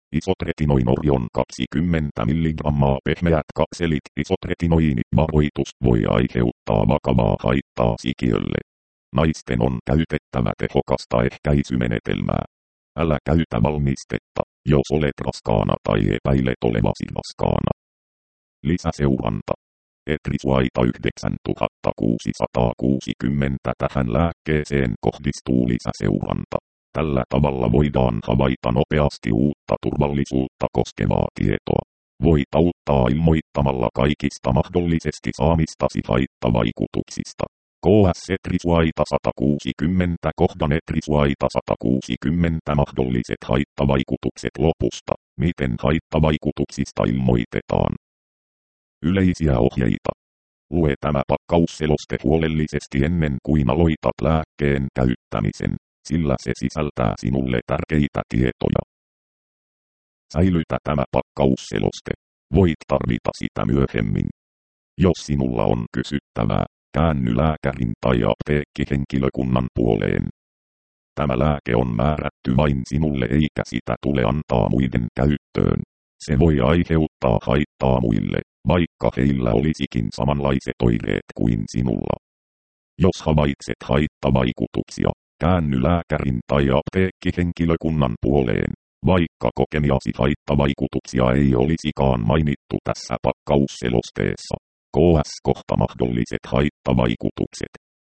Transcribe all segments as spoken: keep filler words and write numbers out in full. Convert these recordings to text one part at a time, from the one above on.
Isotretinoinorion kaksikymmentä milligrammaa pehmeät kapselit. Isotretinoini varoitus voi aiheuttaa vakavaa haittaa sikiölle. Naisten on käytettävä tehokasta ehkäisymenetelmää. Älä käytä valmistetta, jos olet raskaana tai epäilet olevasi raskaana. Lisäseuranta. Etrisuaita yhdeksäntuhattakuusisataakuusikymmentä. Tähän lääkkeeseen kohdistuu lisäseuranta. Tällä tavalla voidaan havaita nopeasti uutta turvallisuutta koskevaa tietoa. Voit auttaa ilmoittamalla kaikista mahdollisesti saamistasi haittavaikutuksista. K S Etrisuaita sata kuusikymmentä kohdan Etrisuaita sata kuusikymmentä mahdolliset haittavaikutukset lopusta. Miten haittavaikutuksista ilmoitetaan? Yleisiä ohjeita. Lue tämä pakkausseloste huolellisesti ennen kuin aloitat lääkkeen käyttämisen, sillä se sisältää sinulle tärkeitä tietoja. Säilytä tämä pakkausseloste. Voit tarvita sitä myöhemmin. Jos sinulla on kysyttävää, käänny lääkärin tai apteekkihenkilökunnan puoleen. Tämä lääke on määrätty vain sinulle eikä sitä tule antaa muiden käyttöön. Se voi aiheuttaa haittaa muille, vaikka heillä olisikin samanlaiset oireet kuin sinulla. Jos havaitset haittavaikutuksia, käänny lääkärin tai apteekkihenkilökunnan puoleen, vaikka kokemiasi haittavaikutuksia ei olisikaan mainittu tässä pakkausselosteessa. K S kohta mahdolliset haittavaikutukset.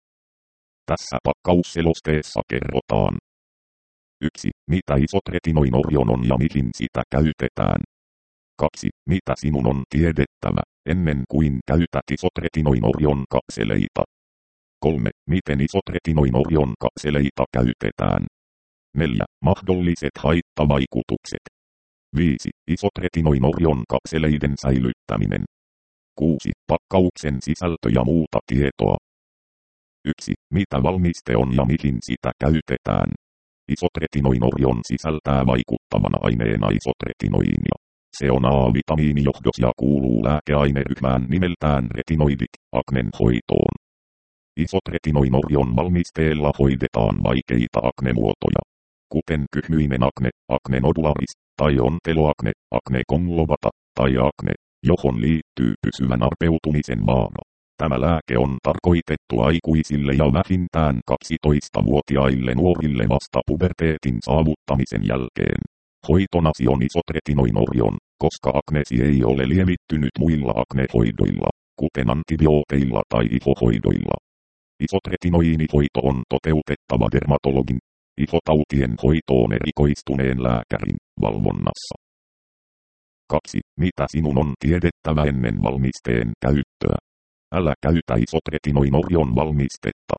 Tässä pakkausselosteessa kerrotaan. yksi. Mitä isotretinoinorion on ja mihin sitä käytetään. kaksi. Mitä sinun on tiedettävä, ennen kuin käytät isotretinoinorion kapseleita. kolme. Miten isotretinoinorion kapseleita käytetään. neljä. Mahdolliset haittavaikutukset. viisi. Isotretinoinorion kapseleiden säilyttäminen. kuusi. Pakkauksen sisältö ja muuta tietoa. yksi. Mitä valmiste on ja mihin sitä käytetään. Isotretinoinorion sisältää vaikuttavana aineena isotretinoinia. Se on A-vitamiinijohdos ja kuuluu lääkeaineryhmään nimeltään retinoidit, aknen hoitoon. Isotretinoinorion valmisteella hoidetaan vaikeita aknemuotoja, kuten kyhmyinen akne, akne nodularis, tai onteloakne, akne conlovata, tai akne, johon liittyy pysyvän arpeutumisen vaara. Tämä lääke on tarkoitettu aikuisille ja vähintään kaksitoistavuotiaille nuorille vasta puberteetin saavuttamisen jälkeen. Hoitonasi on isotretinoinorion, koska aknesi ei ole lievittynyt muilla aknehoidoilla, kuten antibiooteilla tai ihohoidoilla. Isotretinoinihoito on toteutettava dermatologin, ihotautien hoitoon erikoistuneen lääkärin valvonnassa. kaksi. Mitä sinun on tiedettävä ennen valmisteen käyttöä? Älä käytä isotretinoinorion valmistetta.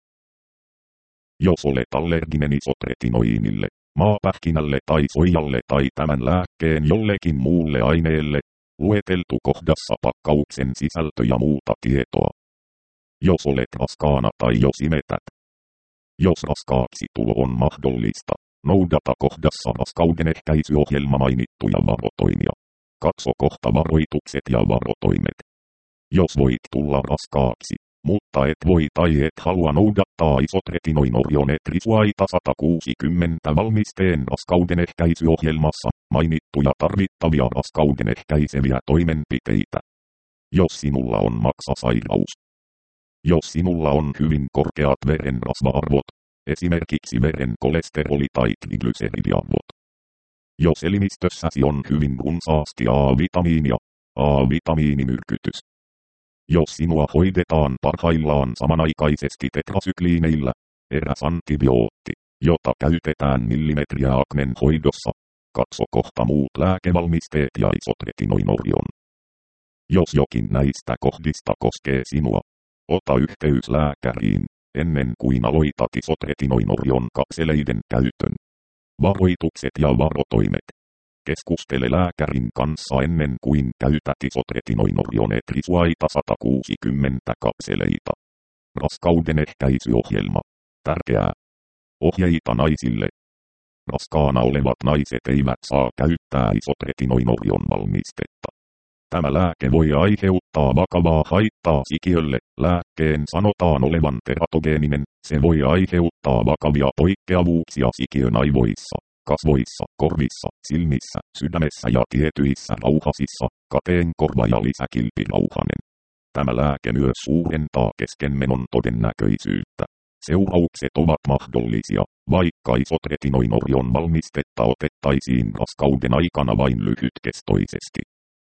Jos olet allerginen isotretinoinille, maapähkinälle tai soijalle tai tämän lääkkeen jollekin muulle aineelle, lueteltu kohdassa pakkauksen sisältö ja muuta tietoa. Jos olet raskaana tai jos imetät. Jos raskaaksi tulo on mahdollista, noudata kohdassa raskauden ehkäisyohjelma mainittuja varotoimia. Katso kohta varoitukset ja varotoimet. Jos voit tulla raskaaksi, mutta et voi tai et halua noudattaa isotretinoinorion Etrisuaita sata kuusikymmentä valmisteen raskauden ehkäisyohjelmassa mainittuja tarvittavia raskauden ehkäiseviä toimenpiteitä. Jos sinulla on maksasairaus. Jos sinulla on hyvin korkeat verenrasva-arvot, esimerkiksi veren kolesteroli- tai triglyceridiarvot. Jos elimistössäsi on hyvin runsaasti A-vitamiinia, A-vitamiinimyrkytys. Jos sinua hoidetaan parhaillaan samanaikaisesti tetrasykliineillä, eräs antibiootti, jota käytetään millimetriä aknen hoidossa, katso kohta muut lääkevalmisteet ja isotretinoinorion. Jos jokin näistä kohdista koskee sinua, ota yhteys lääkäriin, ennen kuin aloitat isotretinoinorion kapseleiden käytön. Varoitukset ja varotoimet. Keskustele lääkärin kanssa ennen kuin käytät isotretinoinorion Etrisuaita sata kuusikymmentä kapseleita. Raskauden ehkäisyohjelma. Tärkeää. Ohjeita naisille. Raskaana olevat naiset eivät saa käyttää isotretinoinorion valmistetta. Tämä lääke voi aiheuttaa vakavaa haittaa sikiölle. Lääkkeen sanotaan olevan teratogeeninen. Se voi aiheuttaa vakavia poikkeavuuksia sikiön aivoissa, kasvoissa, korvissa, silmissä, sydämessä ja tietyissä rauhasissa, kateenkorva ja lisäkilpirauhanen. Tämä lääke myös suurentaa keskenmenon todennäköisyyttä. Seuraukset ovat mahdollisia, vaikka isotretinoinorion valmistetta otettaisiin raskauden aikana vain lyhytkestoisesti.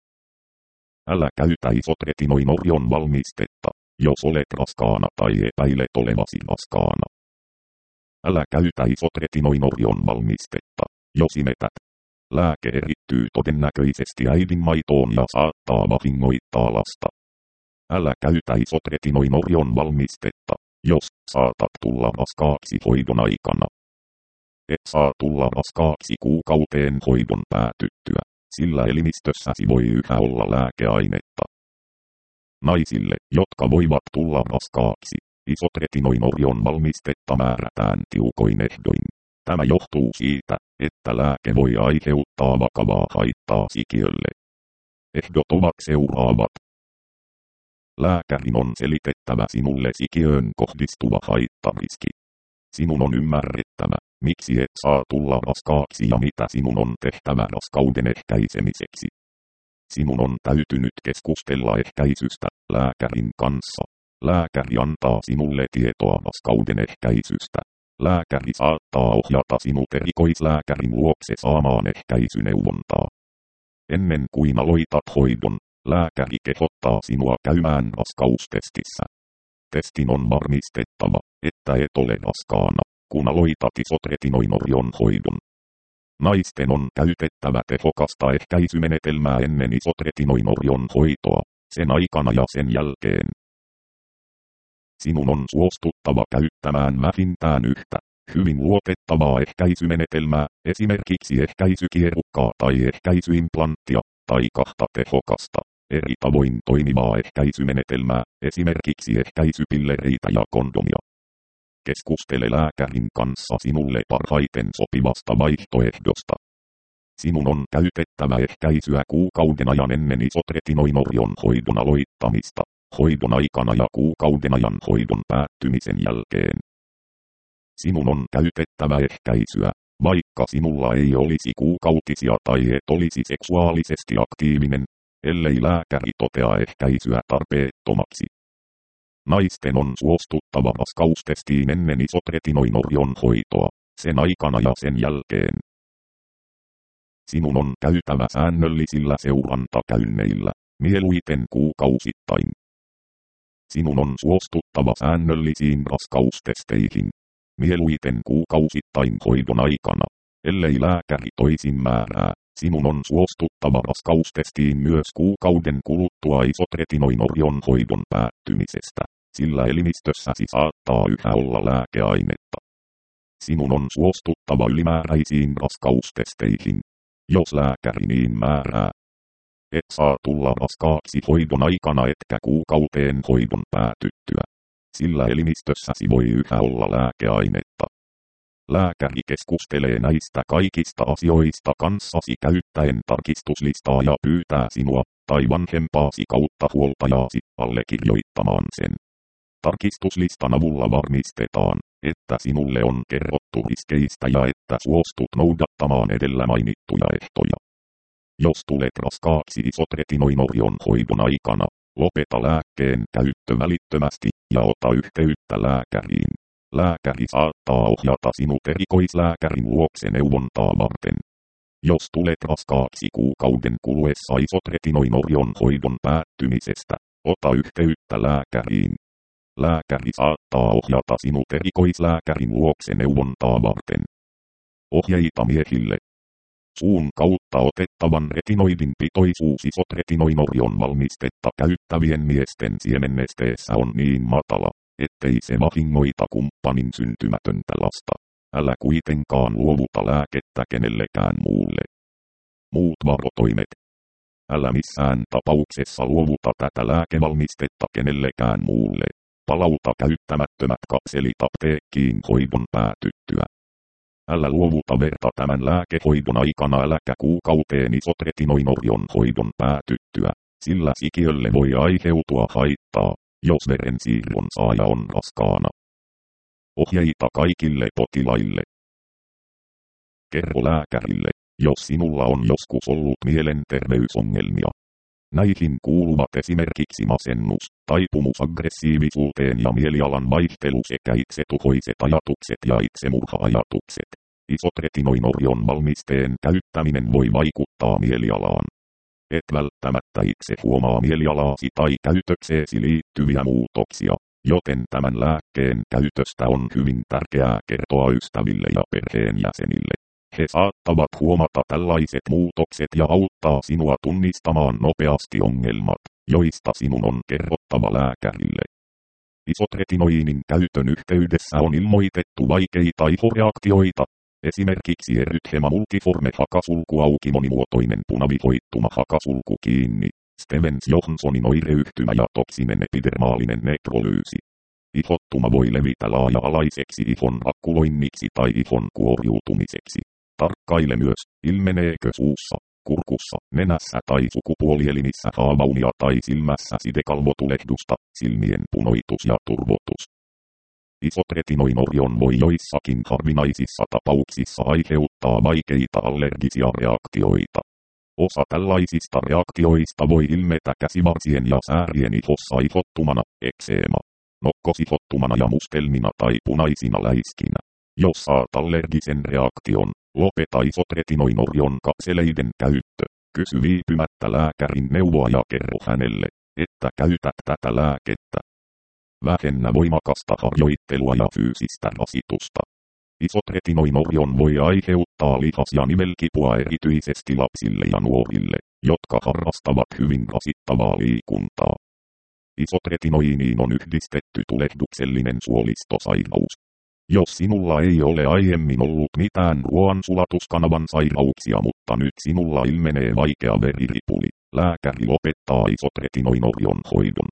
Älä käytä isotretinoinorion valmistetta, jos olet raskaana tai epäilet olevasi raskaana. Älä käytä isotretinoinorion valmistetta, jos imetät. Lääke erittyy todennäköisesti äidinmaitoon ja saattaa vahingoittaa lasta. Älä käytä isotretinoinorion valmistetta, jos saatat tulla raskaaksi hoidon aikana. Et saa tulla raskaaksi kuukauteen hoidon päätyttyä, sillä elimistössäsi voi yhä olla lääkeainetta. Naisille, jotka voivat tulla raskaaksi, isotretinoinorion valmistetta määrätään tiukoin ehdoin. Tämä johtuu siitä, että lääke voi aiheuttaa vakavaa haittaa sikiölle. Ehdot ovat seuraavat. Lääkärin on selitettävä sinulle sikiöön kohdistuva haittariski. Sinun on ymmärrettävä, miksi et saa tulla raskaaksi ja mitä sinun on tehtävä raskauden ehkäisemiseksi. Sinun on täytynyt keskustella ehkäisystä lääkärin kanssa. Lääkäri antaa sinulle tietoa raskauden ehkäisystä. Lääkäri saattaa ohjata sinut erikoislääkärin luokse saamaan ehkäisyneuvontaa. Ennen kuin aloitat hoidon, lääkäri kehottaa sinua käymään raskaustestissä. Testin on varmistettava, että et ole raskaana, kun aloitat isotretinoinorion hoidon. Naisten on käytettävä tehokasta ehkäisymenetelmää ennen isotretinoinorion hoitoa, sen aikana ja sen jälkeen. Sinun on suostuttava käyttämään vähintään yhtä, hyvin luotettavaa ehkäisymenetelmää, esimerkiksi ehkäisykierukkaa tai ehkäisyimplanttia, tai kahta tehokasta, eri tavoin toimivaa ehkäisymenetelmää, esimerkiksi ehkäisypillereitä ja kondomia. Keskustele lääkärin kanssa sinulle parhaiten sopivasta vaihtoehdosta. Sinun on käytettävä ehkäisyä kuukauden ajan ennen isotretinoinorion hoidon aloittamista, hoidon aikana ja kuukauden ajan hoidon päättymisen jälkeen. Sinun on käytettävä ehkäisyä, vaikka sinulla ei olisi kuukautisia tai et olisi seksuaalisesti aktiivinen, ellei lääkäri totea ehkäisyä tarpeettomaksi. Naisten on suostuttava raskaustestiin ennen isotretinoinorion hoitoa, sen aikana ja sen jälkeen. Sinun on käytävä säännöllisillä seurantakäynneillä, mieluiten kuukausittain. Sinun on suostuttava säännöllisiin raskaustesteihin, mieluiten kuukausittain hoidon aikana, ellei lääkäri toisin määrää. Sinun on suostuttava raskaustestiin myös kuukauden kuluttua isotretinoinorion hoidon päättymisestä, sillä elimistössäsi saattaa yhä olla lääkeainetta. Sinun on suostuttava ylimääräisiin raskaustesteihin, jos lääkäri niin määrää. Et saa tulla raskaaksi hoidon aikana etkä kuukauteen hoidon päätyttyä, sillä elimistössäsi voi yhä olla lääkeainetta. Lääkäri keskustelee näistä kaikista asioista kanssasi käyttäen tarkistuslistaa ja pyytää sinua, tai vanhempaasi kautta huoltajaasi, allekirjoittamaan sen. Tarkistuslistan avulla varmistetaan, että sinulle on kerrottu riskeistä ja että suostut noudattamaan edellä mainittuja ehtoja. Jos tulet raskaaksi isotretinoinorion hoidon aikana, lopeta lääkkeen käyttö välittömästi ja ota yhteyttä lääkäriin. Lääkäri saattaa ohjata sinut erikoislääkärin luokse neuvontaa varten. Jos tulet raskaaksi kuukauden kuluessa isotretinoinorion hoidon päättymisestä, ota yhteyttä lääkäriin. Lääkäri saattaa ohjata sinut erikoislääkärin luokse neuvontaa varten. Ohjeita miehille. Suun kautta otettavan retinoidin pitoisuus isotretinoinorion valmistetta käyttävien miesten siemennesteessä on niin matala, ettei se vahingoita kumppanin syntymätöntä lasta. Älä kuitenkaan luovuta lääkettä kenellekään muulle. Muut varotoimet. Älä missään tapauksessa luovuta tätä lääkevalmistetta kenellekään muulle. Palauta käyttämättömät kapselit apteekkiin hoidon päätyttyä. Älä luovuta verta tämän lääkehoidon aikana äläkä kuukauteen isotretinoinorion hoidon päätyttyä, sillä sikiölle voi aiheutua haittaa, jos verensiirron saaja on raskaana. Ohjeita kaikille potilaille. Kerro lääkärille, jos sinulla on joskus ollut mielenterveysongelmia. Näihin kuuluvat esimerkiksi masennus, taipumus aggressiivisuuteen ja mielialan vaihtelu sekä itsetuhoiset ajatukset ja itsemurha-ajatukset. Isotretinoinorion valmisteen käyttäminen voi vaikuttaa mielialaan. Et välttämättä itse huomaa mielialaasi tai käytökseesi liittyviä muutoksia, joten tämän lääkkeen käytöstä on hyvin tärkeää kertoa ystäville ja perheenjäsenille. He saattavat huomata tällaiset muutokset ja auttaa sinua tunnistamaan nopeasti ongelmat, joista sinun on kerrottava lääkärille. Isotretinoinin käytön yhteydessä on ilmoitettu vaikeita ihoreaktioita, esimerkiksi erythema multiforme hakasulku auki monimuotoinen punavihoittuma hakasulku kiinni, Stevens-Johnsonin oireyhtymä ja toksinen epidermaalinen nekrolyysi. Ihottuma voi levitä laaja-alaiseksi ihon akkuloinniksi tai ihon kuoriutumiseksi. Tarkkaile myös, ilmeneekö suussa, kurkussa, nenässä tai sukupuolielimissä haavaunia tai silmässä sidekalvotulehdusta, silmien punoitus ja turvotus. Isotretinoinorion voi joissakin harvinaisissa tapauksissa aiheuttaa vaikeita allergisia reaktioita. Osa tällaisista reaktioista voi ilmetä käsivarsien ja säärien ihossa ihottumana, ekseema, nokkosihottumana ja mustelmina tai punaisina läiskinä. Jos saat allergisen reaktion, lopeta isotretinoinorion kapseleiden käyttö. Kysy viipymättä lääkärin neuvoa ja kerro hänelle, että käytät tätä lääkettä. Vähennä voimakasta harjoittelua ja fyysistä rasitusta. Isotretinoinorion voi aiheuttaa lihas- ja nivelkipua erityisesti lapsille ja nuorille, jotka harrastavat hyvin rasittavaa liikuntaa. Isotretinoiniin on yhdistetty tulehduksellinen suolistosairaus. Jos sinulla ei ole aiemmin ollut mitään ruoansulatuskanavan sairauksia, mutta nyt sinulla ilmenee vaikea veriripuli, lääkäri lopettaa isotretinoinorion hoidon.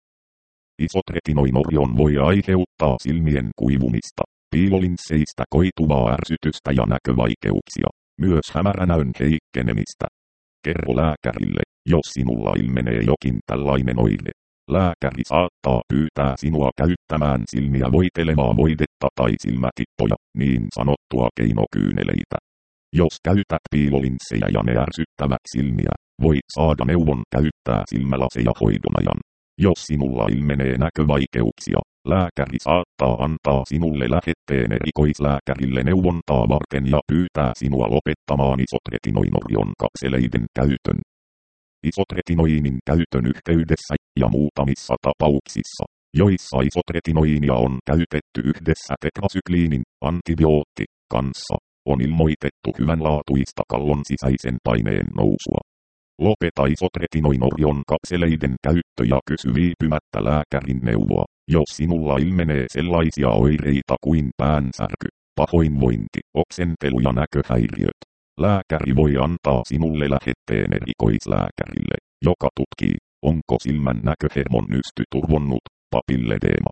Isotretinoinorion voi aiheuttaa silmien kuivumista, piilolinsseistä koituvaa ärsytystä ja näkövaikeuksia, myös hämäränäön heikkenemistä. Kerro lääkärille, jos sinulla ilmenee jokin tällainen oire. Lääkäri saattaa pyytää sinua käyttämään silmiä voitelevaa voidetta tai silmätippoja, niin sanottua keinokyyneleitä. Jos käytät piilolinssejä ja ne ärsyttävät silmiä, voit saada neuvon käyttää silmälaseja hoidon ajan. Jos sinulla ilmenee näkövaikeuksia, lääkäri saattaa antaa sinulle lähetteen erikoislääkärille neuvontaa varten ja pyytää sinua lopettamaan isotretinoinorion kapseleiden käytön. Isotretinoinin käytön yhteydessä ja muutamissa tapauksissa, joissa isotretinoinia on käytetty yhdessä tetrasykliinin, antibiootti, kanssa, on ilmoitettu hyvänlaatuista kallon sisäisen paineen nousua. Lopeta isotretinoinorion kapseleiden käyttö ja kysy viipymättä lääkärin neuvoa, jos sinulla ilmenee sellaisia oireita kuin päänsärky, pahoinvointi, oksentelu ja näköhäiriöt. Lääkäri voi antaa sinulle lähetteen erikoislääkärille, joka tutkii, onko silmän näköhermon nysty turvonnut, papilledeema.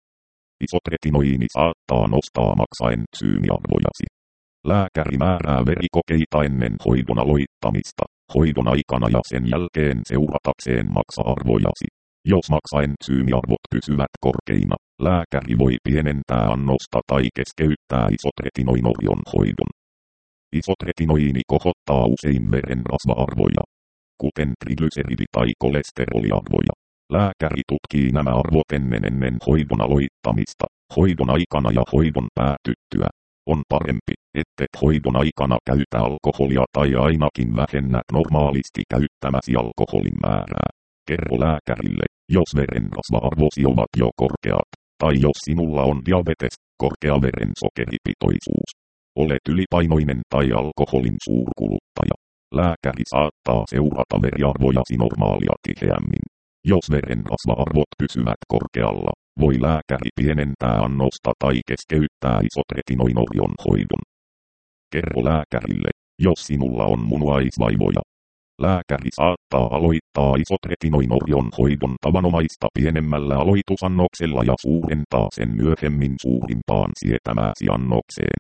Isotretinoini saattaa nostaa maksaentsyymiarvojasi. Lääkäri määrää verikokeita ennen hoidon aloittamista, hoidon aikana ja sen jälkeen seuratakseen maksa-arvojasi. Jos maksaentsyymiarvot pysyvät korkeina, lääkäri voi pienentää annosta tai keskeyttää isotretinoinorion hoidon. Isotretinoini kohottaa usein veren rasva-arvoja, kuten triglyceridi- tai kolesteroliarvoja. Lääkäri tutkii nämä arvot ennen ennen hoidon aloittamista, hoidon aikana ja hoidon päätyttyä. On parempi, ettet hoidon aikana käytä alkoholia tai ainakin vähennät normaalisti käyttämäsi alkoholin määrää. Kerro lääkärille, jos verenrasva-arvosi ovat jo korkeat, tai jos sinulla on diabetes, korkea verensokeripitoisuus. Olet ylipainoinen tai alkoholin suurkuluttaja. Lääkäri saattaa seurata veriarvojasi normaalia tiheämmin. Jos verenrasva-arvot pysyvät korkealla, voi lääkäri pienentää annosta tai keskeyttää isotretinoinorion hoidon. Kerro lääkärille, jos sinulla on munuaisvaivoja. Lääkäri saattaa aloittaa isotretinoinorion hoidon tavanomaista pienemmällä aloitusannoksella ja suurentaa sen myöhemmin suurimpaan sietämääsi annokseen.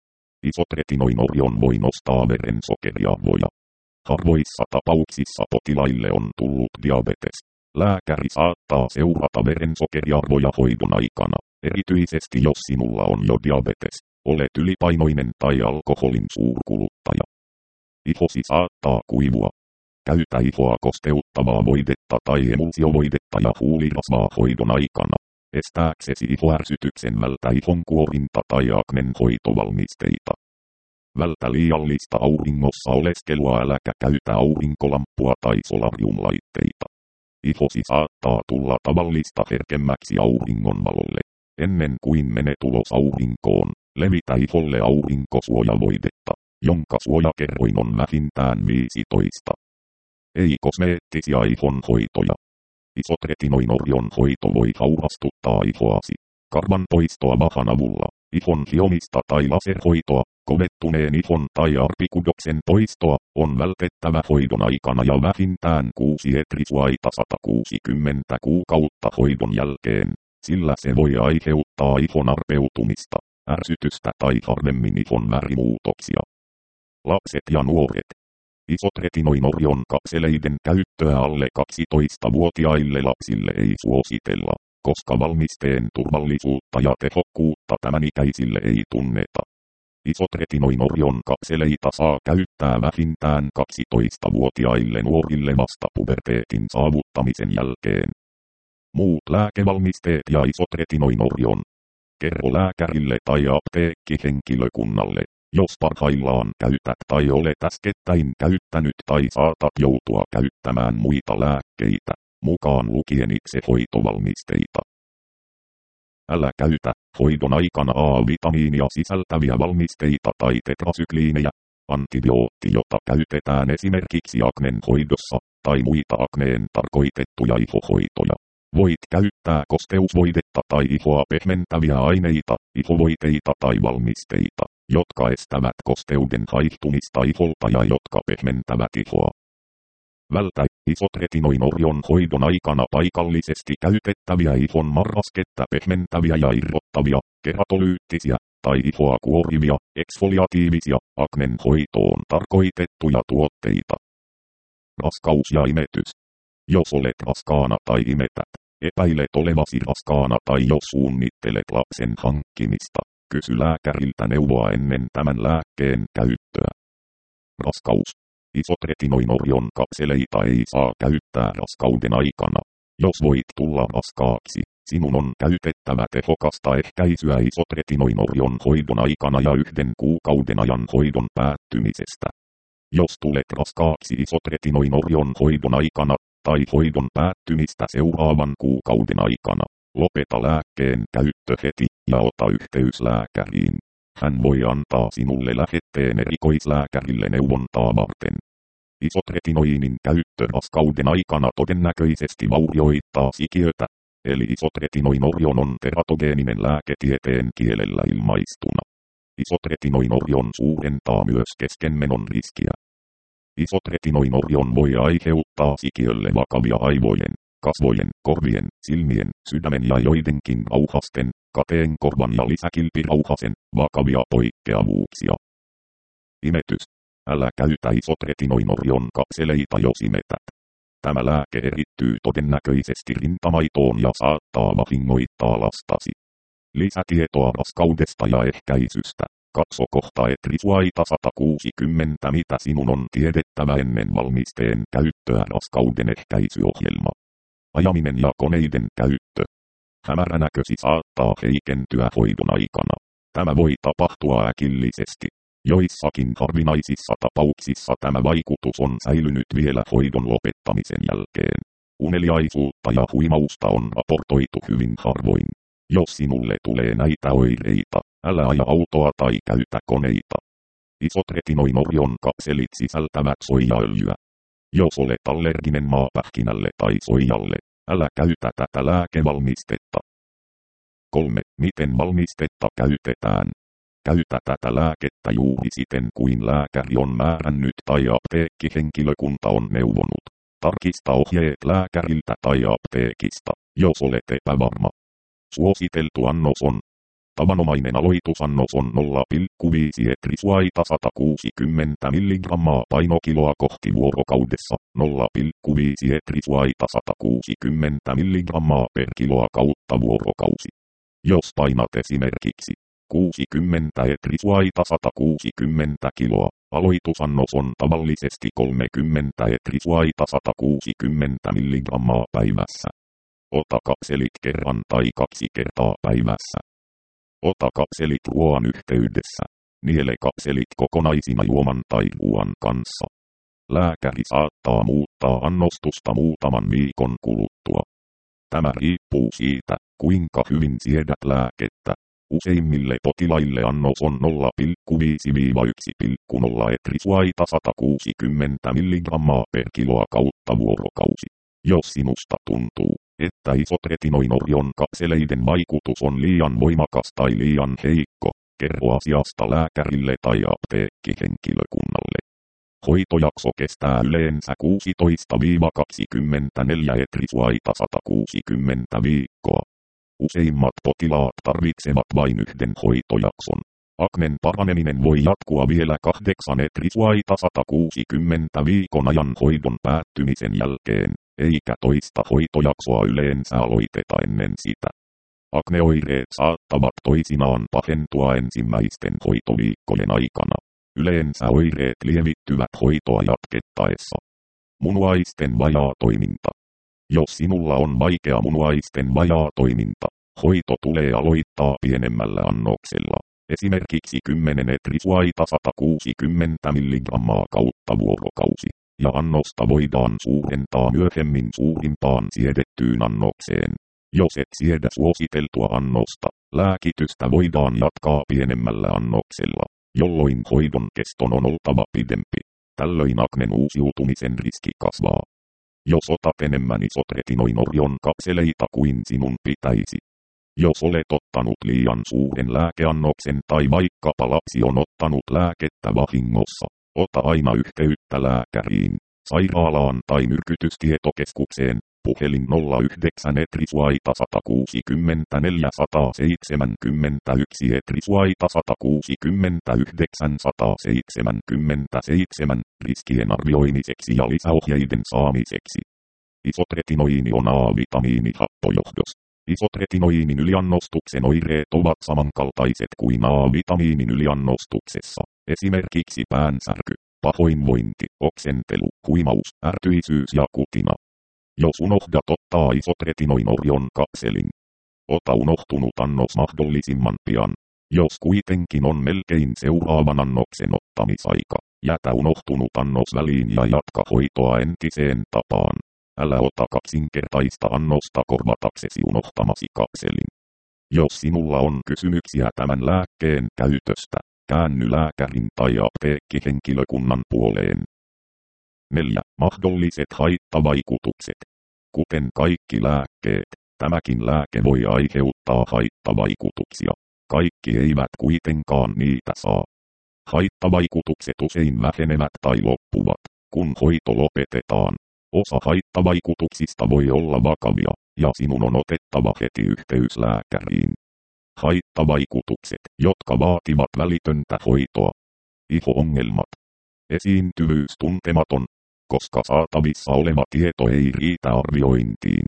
Isotretinoinorion voi nostaa verensokeriarvoja. Harvoissa tapauksissa potilaille on tullut diabetes. Lääkäri saattaa seurata verensokeriarvoja hoidon aikana, erityisesti jos sinulla on jo diabetes. olet ylipainoinen tai alkoholin suurkuluttaja. Ihosi saattaa kuivua. Käytä ihoa kosteuttavaa voidetta tai emulsiovoidetta ja huulirasvaa hoidon aikana. Estääksesi ihoärsytyksen vältä ihon kuorinta tai aknen hoitovalmisteita. Vältä liiallista auringossa oleskelua, äläkä käytä aurinkolampua tai solariumlaitteita. Ihosi saattaa tulla tavallista herkemmäksi auringonvalolle. Ennen kuin menet ulos aurinkoon, levitä iholle aurinkosuojavoidetta, jonka suojakerroin on vähintään viisitoista. Ei kosmeettisia ihonhoitoja. Isotretinoinorion hoito voi haurastuttaa ihoasi. Karvan poistoa vahan avulla, ihon hiomista tai laserhoitoa, kovettuneen ihon tai arpikudoksen poistoa on vältettävä hoidon aikana ja vähintään kuusi etrisuaita sata kuusikymmentä kuukautta hoidon jälkeen, sillä se voi aiheuttaa ihon arpeutumista, ärsytystä tai harvemmin ihon värimuutoksia. Lapset ja nuoret. Isotretinoinorion kapseleiden käyttöä alle kaksitoistavuotiaille lapsille ei suositella, koska valmisteen turvallisuutta ja tehokkuutta tämän ikäisille ei tunneta. Isotretinoinorion kapseleita saa käyttää vähintään kaksitoistavuotiaille nuorille vasta puberteetin saavuttamisen jälkeen. Muut lääkevalmisteet ja isotretinoinorion. Kerro lääkärille tai apteekkihenkilökunnalle, jos parhaillaan käytät tai olet äskettäin käyttänyt tai saatat joutua käyttämään muita lääkkeitä, mukaan lukien itsehoitovalmisteita. Älä käytä hoidon aikana A-vitamiinia sisältäviä valmisteita tai tetrasykliinejä, antibiootti, jota käytetään esimerkiksi aknen hoidossa, tai muita akneen tarkoitettuja ihohoitoja. Voit käyttää kosteusvoidetta tai ihoa pehmentäviä aineita, ihovoiteita tai valmisteita, jotka estävät kosteuden haihtumista iholta ja jotka pehmentävät ihoa. Vältä isotretinoinorion hoidon aikana paikallisesti käytettäviä ihon marrasketta pehmentäviä ja irrottavia, keratolyyttisiä tai ihoa kuorivia, eksfoliatiivisia, aknen hoitoon tarkoitettuja tuotteita. Raskaus ja imetys. Jos olet raskaana tai imetät, epäilet olevasi raskaana tai jos suunnittelet lapsen hankkimista, kysy lääkäriltä neuvoa ennen tämän lääkkeen käyttöä. Raskaus. Isotretinoinorion kapseleita ei saa käyttää raskauden aikana. Jos voit tulla raskaaksi, sinun on käytettävä tehokasta ehkäisyä isotretinoinorion hoidon aikana ja yhden kuukauden ajan hoidon päättymisestä. Jos tulet raskaaksi isotretinoinorion hoidon aikana, tai hoidon päättymistä seuraavan kuukauden aikana, lopeta lääkkeen käyttö heti ja ota yhteys lääkäriin. Hän voi antaa sinulle lähetteen erikoislääkärille neuvontaa varten. Isotretinoinin käyttö raskauden aikana todennäköisesti vaurioittaa sikiötä, eli isotretinoinorion on teratogeeninen lääketieteen kielellä ilmaistuna. Isotretinoinorion suurentaa myös keskenmenon riskiä. Isotretinoinorion voi aiheuttaa sikiölle vakavia aivojen, kasvojen, korvien, silmien, sydämen ja joidenkin rauhasten, kateenkorvan ja lisäkilpirauhasen, vakavia poikkeavuuksia. Imetys. Älä käytä isotretinoinorion kapseleita jos imetät. Tämä lääke erittyy todennäköisesti rintamaitoon ja saattaa vahingoittaa lastasi. Lisätietoa raskaudesta ja ehkäisystä. Katso kohta etrisuaita sata kuusikymmentä mitä sinun on tiedettävä ennen valmisteen käyttöä raskauden ehkäisyohjelma. Ajaminen ja koneiden käyttö. Hämäränäkösi saattaa heikentyä hoidon aikana. Tämä voi tapahtua äkillisesti. Joissakin harvinaisissa tapauksissa tämä vaikutus on säilynyt vielä hoidon lopettamisen jälkeen. Uneliaisuutta ja huimausta on raportoitu hyvin harvoin. Jos sinulle tulee näitä oireita, älä aja autoa tai käytä koneita. Isotretinoinorion kapselit sisältävät soijaöljyä. Jos olet allerginen maapähkinälle tai soijalle, älä käytä tätä lääkevalmistetta. kolme. Miten valmistetta käytetään? Käytä tätä lääkettä juuri siten kuin lääkäri on määrännyt tai apteekkihenkilökunta on neuvonut. Tarkista ohjeet lääkäriltä tai apteekista, jos olet epävarma. Suositeltu annos on. Tavanomainen aloitusannos on nolla pilkku viisi etrisuaita sata kuusikymmentä milligrammaa painokiloa kohti vuorokaudessa, nolla pilkku viisi etrisuaita sata kuusikymmentä milligrammaa per kiloa kautta vuorokausi. Jos painat esimerkiksi kuusikymmentä etrisuaita sata kuusikymmentä kiloa. Aloitusannos on tavallisesti kolmekymmentä etrisuaita sata kuusikymmentä milligrammaa päivässä. Ota kapselit kerran tai kaksi kertaa päivässä. Ota kapselit ruoan yhteydessä. Niele kapselit kokonaisina juoman tai ruoan kanssa. Lääkäri saattaa muuttaa annostusta muutaman viikon kuluttua. Tämä riippuu siitä, kuinka hyvin siedät lääkettä. Useimmille potilaille annos on nolla pilkku viisi yksi pilkku nolla etrisuaita sata kuusikymmentä milligrammaa per kiloa kautta vuorokausi. Jos sinusta tuntuu, että isotretinoinorion kapseleiden vaikutus on liian voimakas tai liian heikko, kerro asiasta lääkärille tai apteekkihenkilökunnalle. Hoitojakso kestää yleensä kuusitoista kaksikymmentäneljä etrisuaita sata kuusikymmentä viikkoa. Useimmat potilaat tarvitsevat vain yhden hoitojakson. Aknen paraneminen voi jatkua vielä kahdeksan etrisuaita sata kuusikymmentä viikon ajan hoidon päättymisen jälkeen, eikä toista hoitojaksoa yleensä aloiteta ennen sitä. Akneoireet saattavat toisinaan pahentua ensimmäisten hoitoviikkojen aikana. Yleensä oireet lievittyvät hoitoa jatkettaessa. Munuaisten vajaatoiminta. Jos sinulla on vaikea munuaisten vajaatoiminta, hoito tulee aloittaa pienemmällä annoksella. Esimerkiksi kymmenen etrisuaita sata kuusikymmentä milligrammaa kautta vuorokausi, ja annosta voidaan suurentaa myöhemmin suurimpaan siedettyyn annokseen. Jos et siedä suositeltua annosta, lääkitystä voidaan jatkaa pienemmällä annoksella, jolloin hoidon keston on oltava pidempi. Tällöin aknen uusiutumisen riski kasvaa. Jos otat enemmän isotretinoinorion kapseleita kuin sinun pitäisi. Jos olet ottanut liian suuren lääkeannoksen tai vaikkapa lapsi on ottanut lääkettä vahingossa, ota aina yhteyttä lääkäriin, sairaalaan tai myrkytystietokeskukseen, puhelin nolla yhdeksän etrisuaita sata kuusikymmentäneljä sata seitsemänkymmentäyksi etrisuaita sata kuusikymmentäyhdeksän sata seitsemänkymmentäseitsemän, riskien arvioimiseksi ja lisäohjeiden saamiseksi. Isotretinoini on A-vitamiini happojohdos. Isotretinoinin yliannostuksen oireet ovat samankaltaiset kuin A-vitamiinin yliannostuksessa, esimerkiksi päänsärky, pahoinvointi, oksentelu, huimaus, ärtyisyys ja kutina. Jos unohdat ottaa isotretinoinorion kapselin, ota unohtunut annos mahdollisimman pian. Jos kuitenkin on melkein seuraavan annoksen ottamisaika, jätä unohtunut annos väliin ja jatka hoitoa entiseen tapaan. Älä ota kaksinkertaista annosta korvataksesi unohtamasi kapselin. Jos sinulla on kysymyksiä tämän lääkkeen käytöstä, käänny lääkärin tai apteekkihenkilökunnan puoleen. neljä. Mahdolliset haittavaikutukset. Kuten kaikki lääkkeet, tämäkin lääke voi aiheuttaa haittavaikutuksia. Kaikki eivät kuitenkaan niitä saa. Haittavaikutukset usein vähenevät tai loppuvat, kun hoito lopetetaan. Osa haittavaikutuksista voi olla vakavia, ja sinun on otettava heti yhteys lääkäriin. Haittavaikutukset, jotka vaativat välitöntä hoitoa. Iho-ongelmat. Esiintyvyys tuntematon, koska saatavissa oleva tieto ei riitä arviointiin.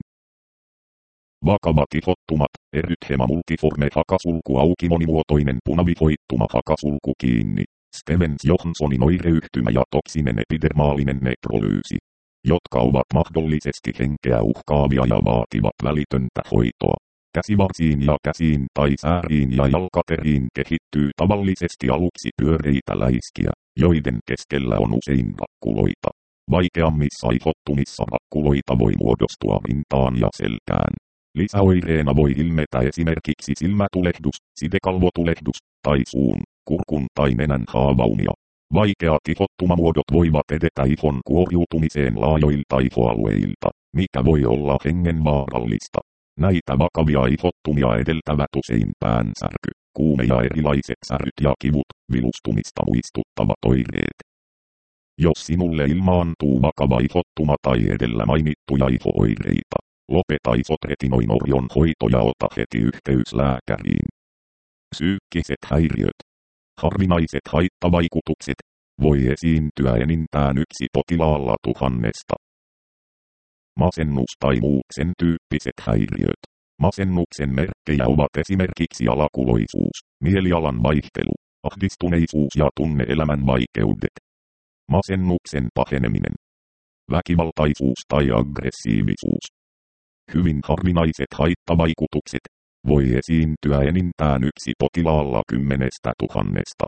Vakavat ihottumat, erythema multiforme hakasulku auki monimuotoinen punavihoittuma hakasulku kiinni, Stevens-Johnsonin oireyhtymä ja toksinen epidermaalinen nekrolyysi, jotka ovat mahdollisesti henkeä uhkaavia ja vaativat välitöntä hoitoa. Käsivarsiin ja käsiin tai sääriin ja jalkateriin kehittyy tavallisesti aluksi pyöreitä läiskiä, joiden keskellä on usein rakkuloita. Vaikeammissa ihottumissa rakkuloita voi muodostua rintaan ja selkään. Lisäoireena voi ilmetä esimerkiksi silmätulehdus, sidekalvotulehdus, tai suun, kurkun tai nenän haavaumia. Vaikeat ihottumamuodot voivat edetä ihon kuoriutumiseen laajoilta ihoalueilta, mikä voi olla hengenvaarallista. Näitä vakavia ihottumia edeltävät usein päänsärky, kuume ja erilaiset säryt ja kivut, vilustumista muistuttavat oireet. Jos sinulle ilmaantuu vakava ihottuma tai edellä mainittuja iho-oireita, lopeta isotretinoinorion hoito ja ota heti yhteys lääkäriin. Psyykkiset häiriöt. Harvinaiset haittavaikutukset voi esiintyä enintään yksi potilaalla tuhannesta. Masennus tai muut sen tyyppiset häiriöt. Masennuksen merkkejä ovat esimerkiksi alakuloisuus, mielialan vaihtelu, ahdistuneisuus ja tunne-elämän vaikeudet. Masennuksen paheneminen. Väkivaltaisuus tai aggressiivisuus. Hyvin harvinaiset haittavaikutukset. Voi esiintyä enintään yksi potilaalla kymmenestä tuhannesta.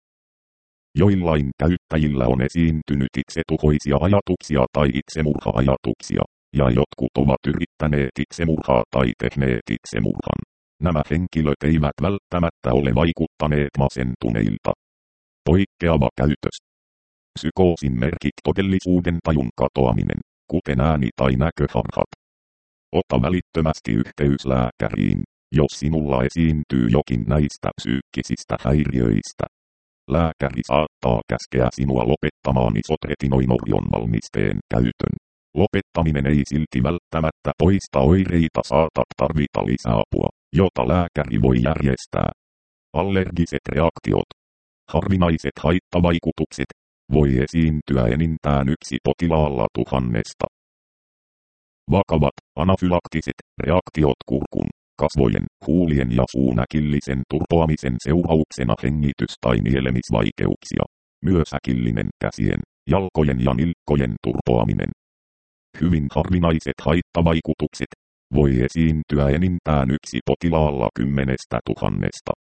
Joillain käyttäjillä on esiintynyt itsetuhoisia ajatuksia tai itsemurha-ajatuksia, ja jotkut ovat yrittäneet itsemurhaa tai tehneet itsemurhan. Nämä henkilöt eivät välttämättä ole vaikuttaneet masentuneilta. Poikkeava käytös. Psykoosin merkit todellisuuden tajun katoaminen, kuten ääni tai näköharhat. Ota välittömästi yhteys lääkäriin, jos sinulla esiintyy jokin näistä psyykkisistä häiriöistä. Lääkäri saattaa käskeä sinua lopettamaan isotretinoinorion valmisteen käytön. Lopettaminen ei silti välttämättä poista oireita, saatat tarvita lisäapua, jota lääkäri voi järjestää. Allergiset reaktiot. Harvinaiset haittavaikutukset. Voi esiintyä enintään yksi potilaalla tuhannesta. Vakavat, anafylaktiset reaktiot kurkun, kasvojen, huulien ja suun äkillisen turpoamisen seurauksena hengitys- tai nielemisvaikeuksia. Myös äkillinen käsien, jalkojen ja nilkkojen turpoaminen. Hyvin harvinaiset haittavaikutukset. Voi esiintyä enintään yksi potilaalla kymmenestä tuhannesta.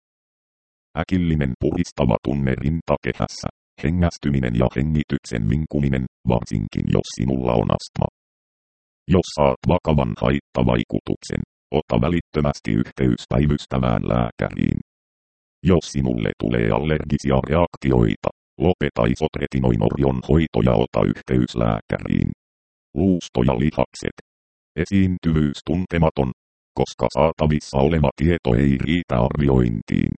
Äkillinen puristava tunne rintakehässä. Hengästyminen ja hengityksen vinkuminen, varsinkin jos sinulla on astma. Jos saat vakavan haittavaikutuksen, ota välittömästi yhteys päivystävään lääkäriin. Jos sinulle tulee allergisia reaktioita, lopeta isotretinoinorion hoito ja ota yhteys lääkäriin. Luusto ja lihakset. Esiintyvyys tuntematon, koska saatavissa oleva tieto ei riitä arviointiin.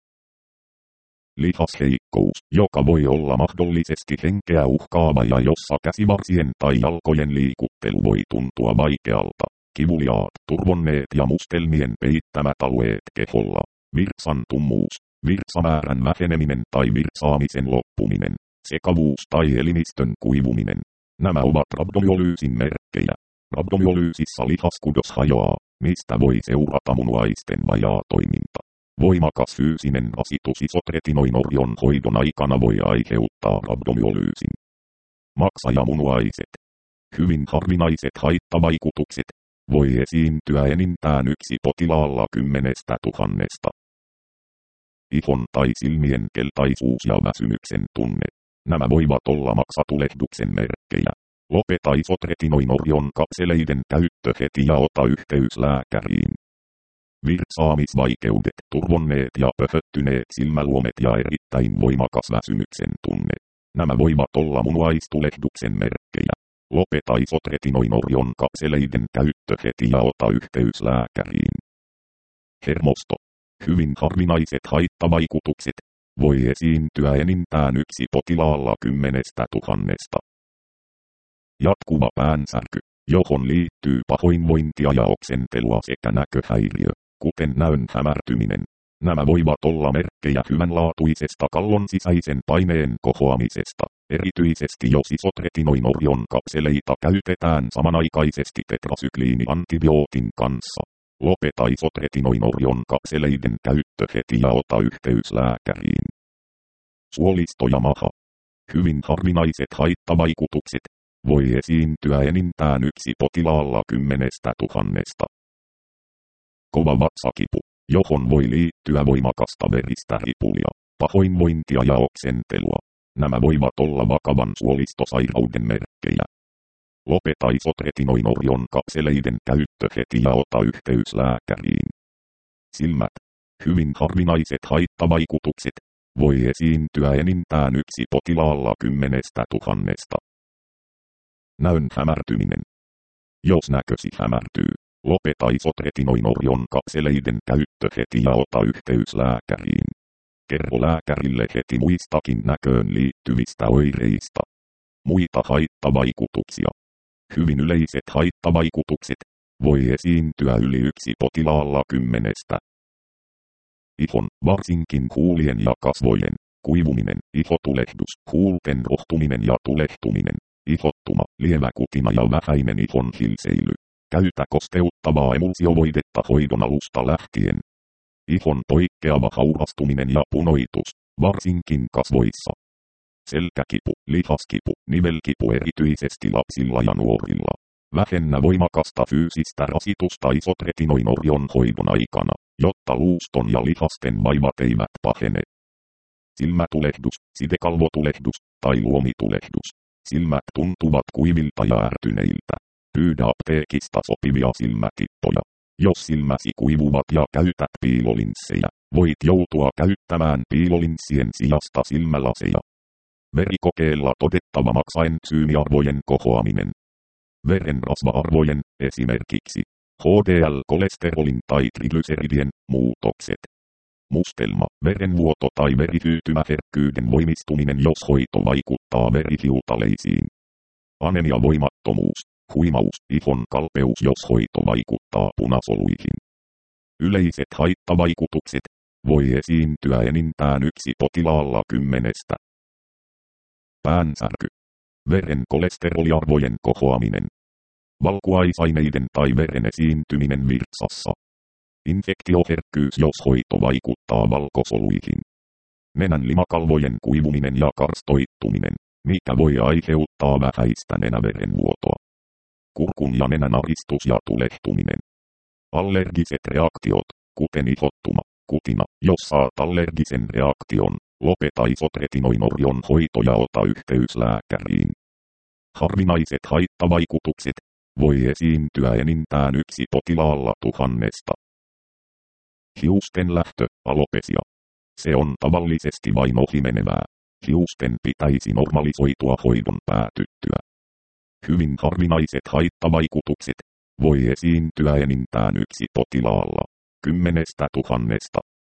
Lihasheikkous, joka voi olla mahdollisesti henkeä uhkaava ja jossa käsivarsien tai jalkojen liikuttelu voi tuntua vaikealta. Kivuliaat, turvonneet ja mustelmien peittämät alueet keholla. Virtsan tummuus, virtsamäärän väheneminen tai virtsaamisen loppuminen. Sekavuus tai elimistön kuivuminen. Nämä ovat rabdomyolyysin merkkejä. Rabdomyolyysissä lihaskudos hajoaa, mistä voi seurata munuaisten vajaatoiminta. Voimakas fyysinen rasitus isotretinoinorion hoidon aikana voi aiheuttaa rabdomyolyysin. Maksa ja munuaiset. Hyvin harvinaiset haittavaikutukset. Voi esiintyä enintään yksi potilaalla kymmenestä tuhannesta. Ihon tai silmien keltaisuus ja väsymyksen tunne. Nämä voivat olla maksatulehduksen merkkejä. Lopeta isotretinoinorion kapseleiden käyttö heti ja ota yhteys lääkäriin. Virtsaamisvaikeudet, turvonneet ja pöhöttyneet silmäluomet ja erittäin voimakas väsymyksen tunne. Nämä voivat olla munuaistulehduksen merkkejä. Lopeta isotretinoinorion kapseleiden käyttö heti ja ota yhteys lääkäriin. Hermosto. Hyvin harvinaiset haittavaikutukset. Voi esiintyä enintään yksi potilaalla kymmenestä tuhannesta. Jatkuva päänsärky, johon liittyy pahoinvointia ja oksentelua sekä näköhäiriö, kuten näön hämärtyminen. Nämä voivat olla merkkejä hyvänlaatuisesta kallon sisäisen paineen kohoamisesta, erityisesti jos isotretinoinorion kapseleita käytetään samanaikaisesti tetrasykliini-antibiootin kanssa. Lopeta isotretinoinorion kapseleiden käyttö heti ja ota yhteys lääkäriin. Suolisto ja maha. Hyvin harvinaiset haittavaikutukset. Voi esiintyä enintään yksi potilaalla kymmenestä tuhannesta. Kova vatsakipu, johon voi liittyä voimakasta veristä ripulia, pahoinvointia ja oksentelua. Nämä voivat olla vakavan suolistosairauden merkkejä. Lopeta isotretinoinorion kapseleiden käyttö heti ja ota yhteys lääkäriin. Silmät. Hyvin harvinaiset haittavaikutukset. Voi esiintyä enintään yksi potilaalla kymmenestä tuhannesta. Näön hämärtyminen. Jos näkösi hämärtyy, lopeta isotretinoinorion kapseleiden käyttö heti ja ota yhteys lääkäriin. Kerro lääkärille heti muistakin näköön liittyvistä oireista. Muita haittavaikutuksia. Hyvin yleiset haittavaikutukset. Voi esiintyä yli yksi potilaalla kymmenestä. Ihon, varsinkin huulien ja kasvojen, kuivuminen, ihotulehdus, huulten rohtuminen ja tulehtuminen, ihottuma, lievä kutina ja vähäinen ihon hilseily. Käytä kosteutta vaikuttavaa emulsiovoidetta hoidon alusta lähtien. Ihon poikkeava haurastuminen ja punoitus, varsinkin kasvoissa. Selkäkipu, lihaskipu, nivelkipu erityisesti lapsilla ja nuorilla. Vähennä voimakasta fyysistä rasitusta isotretinoinorion hoidon aikana, jotta luuston ja lihasten vaivat eivät pahene. Silmätulehdus, sidekalvotulehdus tai luomitulehdus. Silmät tuntuvat kuivilta ja ärtyneiltä. Pyydä apteekista sopivia silmätippoja. Jos silmäsi kuivuvat ja käytät piilolinssejä, voit joutua käyttämään piilolinssien sijasta silmälaseja. Verikokeella todettava maksaentsyymiarvojen kohoaminen. Verenrasva-arvojen, esimerkiksi H D L-kolesterolin tai triglyceridien, muutokset. Mustelma, verenvuoto tai verihyytymäherkkyyden voimistuminen, jos hoito vaikuttaa verihiutaleisiin. Anemiavoimattomuus, huimaus, ihon kalpeus, jos hoito vaikuttaa punasoluihin. Yleiset haittavaikutukset voi esiintyä enintään yksi potilaalla kymmenestä. Päänsärky. Veren kolesteroliarvojen kohoaminen. Valkuaisaineiden tai veren esiintyminen virtsassa. Infektioherkkyys, jos hoito vaikuttaa valkosoluihin. Nenän limakalvojen kuivuminen ja karstoittuminen, mikä voi aiheuttaa vähäistä nenäverenvuotoa. Kurkun ja nenän aristus ja tulehtuminen. Allergiset reaktiot, kuten ihottuma, kutina, jos saat allergisen reaktion, lopeta isotretinoinorion hoito ja ota yhteys lääkäriin. Harvinaiset haittavaikutukset voi esiintyä enintään yksi potilaalla tuhannesta. Hiusten lähtö, alopesia. Se on tavallisesti vain ohimenevää. Hiusten pitäisi normalisoitua hoidon päätyttyä. Hyvin harvinaiset haittavaikutukset voi esiintyä enintään yksi potilaalla kymmenestä tuhannesta.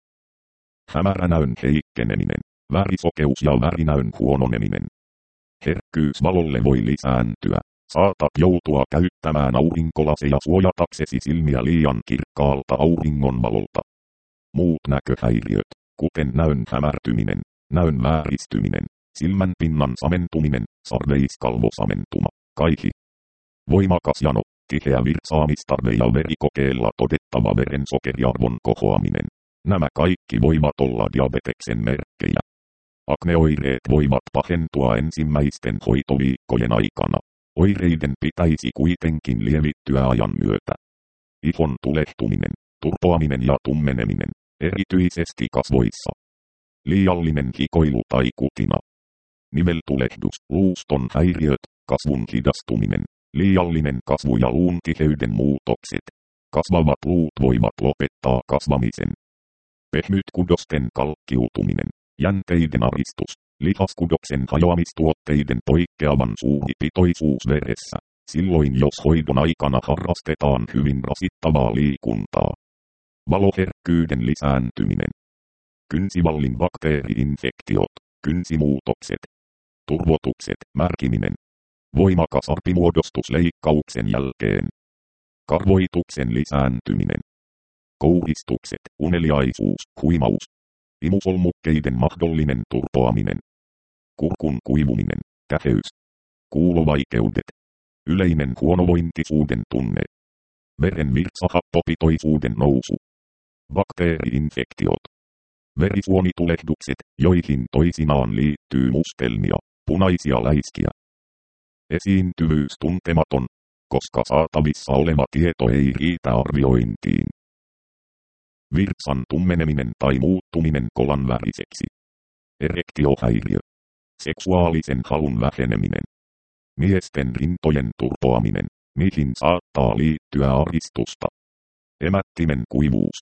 Hämäränäön heikkeneminen, värisokeus ja värinäön huononeminen. Herkkyys valolle voi lisääntyä. Saatat joutua käyttämään aurinkolaseja suojataksesi silmiä liian kirkkaalta auringonvalolta. Muut näköhäiriöt, kuten näön hämärtyminen, näön vääristyminen, silmänpinnan samentuminen, sarveiskalvosamentuma, kaihi. Voimakas jano, tiheä virtsaamistarve ja verikokeella todettava verensokeriarvon kohoaminen. Nämä kaikki voivat olla diabeteksen merkkejä. Akneoireet voivat pahentua ensimmäisten hoitoviikkojen aikana. Oireiden pitäisi kuitenkin lievittyä ajan myötä. Ihon tulehtuminen, turpoaminen ja tummeneminen, erityisesti kasvoissa. Liiallinen hikoilu tai kutina. Niveltulehdus, luuston häiriöt, kasvun hidastuminen, liiallinen kasvu ja luun tiheyden muutokset. Kasvavat luut voivat lopettaa kasvamisen. Pehmytkudosten kalkkiutuminen, jänteiden aristus, lihaskudoksen hajoamistuotteiden poikkeavan suuri pitoisuus veressä, silloin jos hoidon aikana harrastetaan hyvin rasittavaa liikuntaa. Valoherkkyyden lisääntyminen. Kynsivallin bakteeriinfektiot, kynsimuutokset. Turvotukset, märkiminen. Voimakas arpimuodostus leikkauksen jälkeen. Karvoituksen lisääntyminen. Kouristukset, uneliaisuus, huimaus. Imusolmukkeiden mahdollinen turpoaminen. Kurkun kuivuminen, käheys. Kuulovaikeudet. Yleinen huonovointisuuden tunne. Veren virtsahappopitoisuuden nousu. Bakteeriinfektiot. Verisuonitulehdukset, joihin toisinaan liittyy mustelmia, punaisia läiskiä. Esiintyvyys tuntematon, koska saatavissa oleva tieto ei riitä arviointiin. Virtsan tummeneminen tai muuttuminen kolan väriseksi. Erektiohäiriö. Seksuaalisen halun väheneminen. Miesten rintojen turpoaminen, mihin saattaa liittyä aristusta. Emättimen kuivuus.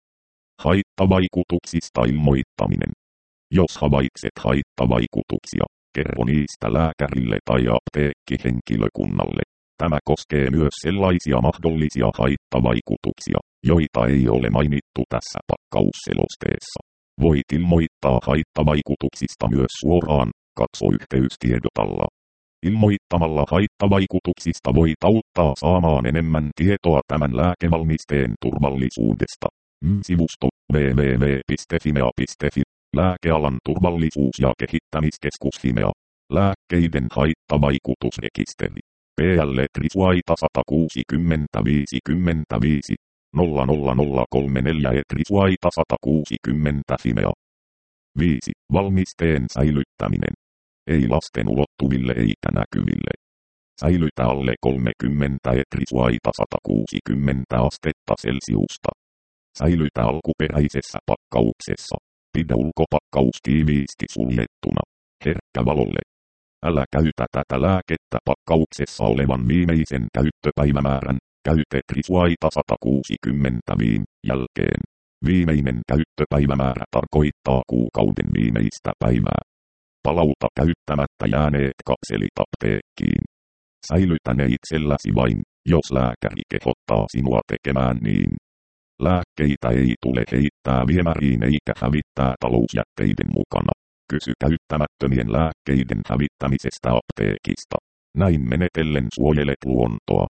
Haittavaikutuksista ilmoittaminen. Jos havaitset haittavaikutuksia, kerro niistä lääkärille tai apteekkihenkilökunnalle. Tämä koskee myös sellaisia mahdollisia haittavaikutuksia, joita ei ole mainittu tässä pakkausselosteessa. Voit ilmoittaa haittavaikutuksista myös suoraan, katso yhteystiedot alla. Ilmoittamalla haittavaikutuksista voit auttaa saamaan enemmän tietoa tämän lääkevalmisteen turvallisuudesta. Sivusto double-u double-u double-u piste fimea piste fi. Lääkealan turvallisuus- ja kehittämiskeskus Fimea. Lääkkeiden haittavaikutusrekisteri. P L Trisuaita sata kuusikymmentä viisikymmentäviisi nolla nolla nolla kolme neljä Trisuaita sata kuusikymmentä Fimea. viisi. Valmisteen säilyttäminen. Ei lasten ulottuville eikä näkyville. Säilytä alle kolmekymmentä Trisuaita sata kuusikymmentä astetta Celsiusta. Säilytä alkuperäisessä pakkauksessa. Pidä ulkopakkaus tiiviisti suljettuna. Herkkä valolle. Älä käytä tätä lääkettä pakkauksessa olevan viimeisen käyttöpäivämäärän, käytä Trisuaita sata kuusikymmentä viim. jälkeen. Viimeinen käyttöpäivämäärä tarkoittaa kuukauden viimeistä päivää. Palauta käyttämättä jääneet kapselit apteekkiin. Säilytä ne itselläsi vain, jos lääkäri kehottaa sinua tekemään niin. Lääkkeitä ei tule heittää viemäriin eikä hävittää talousjätteiden mukana. Kysy käyttämättömien lääkkeiden hävittämisestä apteekista. Näin menetellen suojelet luontoa.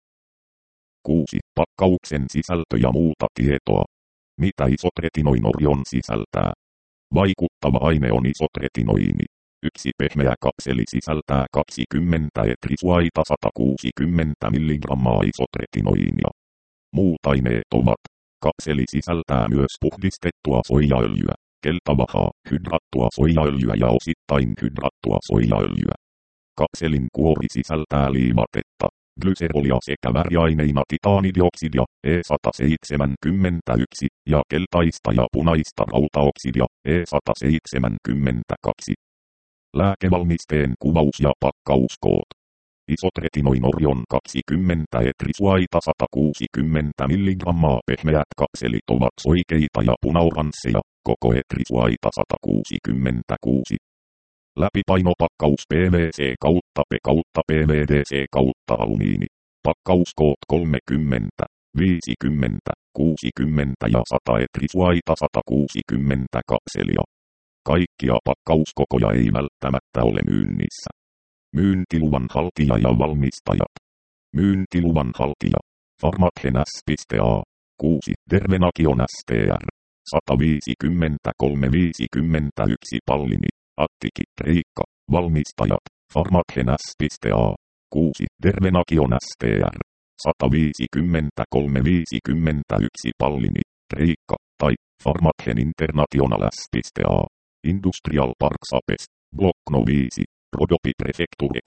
kuusi. Pakkauksen sisältö ja muuta tietoa. Mitä isotretinoinorion sisältää? Vaikuttava aine on isotretinoini. Yksi pehmeä kapseli sisältää kaksikymmentä Trisuaita sata kuusikymmentä milligrammaa isotretinoinia. Muut aineet ovat: kapseli sisältää myös puhdistettua soijaöljyä, keltavahaa, hydrattua soijaöljyä ja osittain hydrattua soijaöljyä. Kapselin kuori sisältää liivatetta, glyserolia sekä väriaineina titaanidioksidia E sata seitsemänkymmentäyksi ja keltaista ja punaista rautaoksidia E sata seitsemänkymmentäkaksi. Lääkevalmisteen kuvaus ja pakkauskoot. Isotretinoinorion kaksikymmentä Trisuaita sata kuusikymmentä milligrammaa pehmeät kapselit ovat soikeita ja punaoransseja, koko Trisuaita sata kuusikymmentäkuusi. Läpipainopakkaus P V C kautta P kautta P V D C kautta alumiini. Pakkauskoot kolmekymmentä, viisikymmentä, kuusikymmentä ja sata Trisuaita sata kuusikymmentä kapselia. Kaikkia pakkauskokoja ei välttämättä ole myynnissä. Myyntiluvan haltija ja valmistajat. Myyntiluvan haltija. Pharmathen S.A. kuusi. Tervenakion S T R. sata viisikymmentäkolme viisikymmentäyksi Pallini. Attiki, Riikka. Valmistajat. Pharmathen S.A. kuusi. Tervenakion S T R. sata viisikymmentäkolme viisikymmentäyksi Pallini. Riikka. Tai Pharmathen International S.A. Industrial Park Sapes. Blokno viisi. Rodopi Prefecture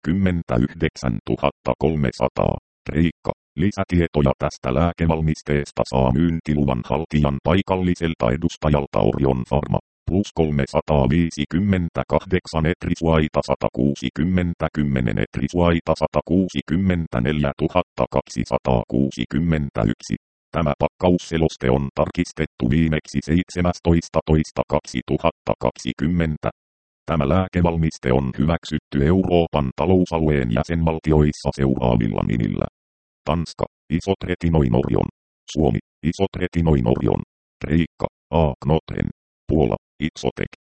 kuusikymmentäyhdeksäntuhattakolmesataa. Riikka. Lisätietoja tästä lääkevalmisteesta saa myyntiluvan haltijan paikalliselta edustajalta Orion Pharma. Plus kolmesataaviisikymmentäkahdeksan Trisuaita sata kuusikymmentä kymmenen Trisuaita sata kuusikymmentäneljätuhattakaksisataakuusikymmentäyksi. Tämä pakkausseloste on tarkistettu viimeksi seitsemästoista toista kaksituhattakaksikymmentä. Tämä lääkevalmiste on hyväksytty Euroopan talousalueen jäsenvaltioissa seuraavilla nimillä. Tanska, Isotretinoinorion. Suomi, Isotretinoinorion. Riikka, A. Knotren. Puola, Ixotek.